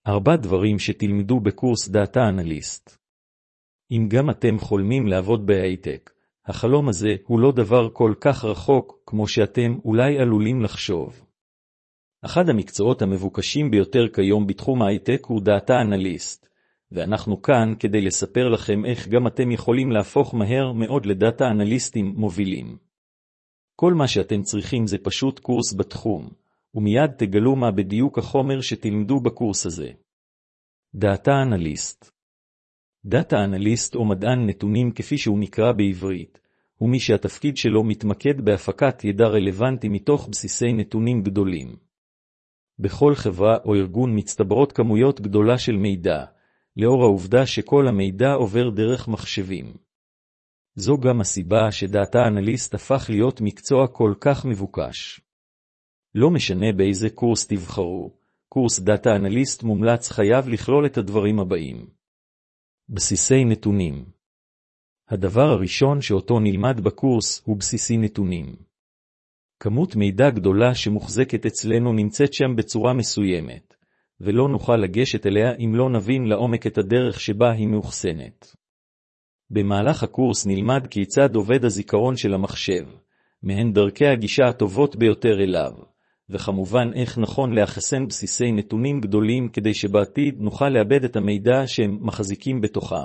4 דברים שתלמדו בקורס דאטה אנליסט. אם גם אתם חולמים לעבוד בהייטק, החלום הזה הוא לא דבר כל כך רחוק כמו שאתם אולי עלולים לחשוב. אחד המקצועות המבוקשים ביותר כיום בתחום ההייטק הוא דאטה אנליסט, ואנחנו כאן כדי לספר לכם איך גם אתם יכולים להפוך מהר מאוד לדאטה אנליסטים מובילים. כל מה שאתם צריכים זה פשוט קורס בתחום, ומיד תגלו מה בדיוק החומר שתלמדו בקורס הזה. דאטה אנליסט. דאטה אנליסט או מדען נתונים כפי שהוא נקרא בעברית, הוא מי שהתפקיד שלו מתמקד בהפקת ידע רלוונטי מתוך בסיסי נתונים גדולים. בכל חברה או ארגון מצטברות כמויות גדולה של מידע, לאור העובדה שכל המידע עובר דרך מחשבים. זו גם הסיבה שדאטה אנליסט הפך להיות מקצוע כל כך מבוקש. לא משנה באיזה קורס תבחרו, קורס דאטה אנליסט מומלץ חייב לכלול את הדברים הבאים. בסיסי נתונים. הדבר הראשון שאותו נלמד בקורס הוא בסיסי נתונים. כמות מידע גדולה שמוחזקת אצלנו נמצאת שם בצורה מסוימת, ולא נוכל לגשת אליה אם לא נבין לעומק את הדרך שבה היא מאוחסנת. במהלך הקורס נלמד כיצד עובד הזיכרון של המחשב, מהן דרכי הגישה הטובות ביותר אליו, וכמובן איך נכון לאחסן בסיסי נתונים גדולים כדי שבעתיד נוכל לאבד את המידע שהם מחזיקים בתוכם.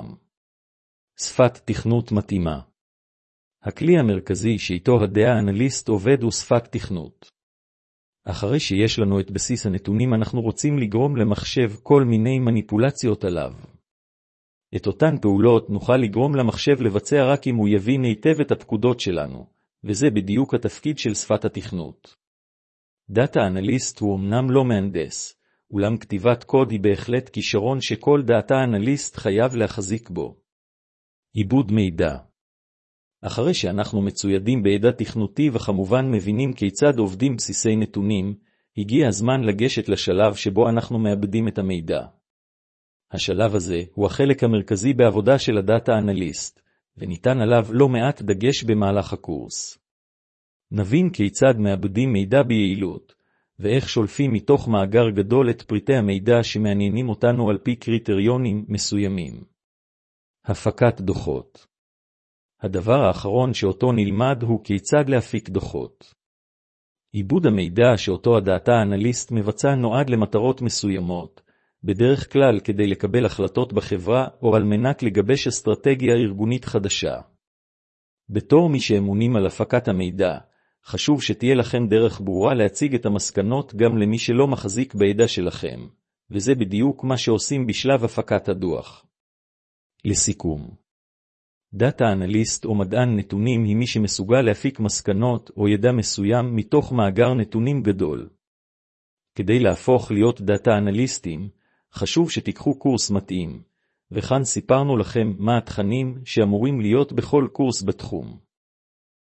שפת תכנות מתאימה. הכלי המרכזי שאיתו הדאטה אנליסט עובד הוא שפת תכנות. אחרי שיש לנו את בסיס הנתונים אנחנו רוצים לגרום למחשב כל מיני מניפולציות עליו. את אותן פעולות נוכל לגרום למחשב לבצע רק אם הוא יבין היטב את הפקודות שלנו, וזה בדיוק התפקיד של שפת התכנות. דאטה אנליסט הוא אמנם לא מהנדס, אולם כתיבת קוד היא בהחלט כישרון שכל דאטה אנליסט חייב להחזיק בו. עיבוד מידע. אחרי שאנחנו מצוידים בידע תכנותי וכמובן מבינים כיצד עובדים בסיסי נתונים, הגיע הזמן לגשת לשלב שבו אנחנו מאבדים את המידע. השלב הזה הוא החלק המרכזי בעבודה של הדאטה אנליסט, וניתן עליו לא מעט דגש במהלך הקורס. נבין כיצד מאבדים מידע ביעילות, ואיך שולפים מתוך מאגר גדול את פריטי המידע שמעניינים אותנו על פי קריטריונים מסוימים. הפקת דוחות. הדבר האחרון שאותו נלמד הוא כיצד להפיק דוחות. עיבוד המידע שאותו הדאטה אנליסט מבצע נועד למטרות מסוימות, בדרך כלל כדי לקבל החלטות בחברה או על מנת לגבש אסטרטגיה ארגונית חדשה. בתור מי שאמונים על הפקת המידע, חשוב שתהיה לכם דרך ברורה להציג את המסקנות גם למי שלא מחזיק בידע שלכם, וזה בדיוק מה שעושים בשלב הפקת הדוח. לסיכום, דאטה אנליסט או מדען נתונים היא מי שמסוגל להפיק מסקנות או ידע מסוים מתוך מאגר נתונים גדול. כדי להפוך להיות דאטה אנליסטים, חשוב שתיקחו קורס מתאים, וכאן סיפרנו לכם מה התכנים שאמורים להיות בכל קורס בתחום.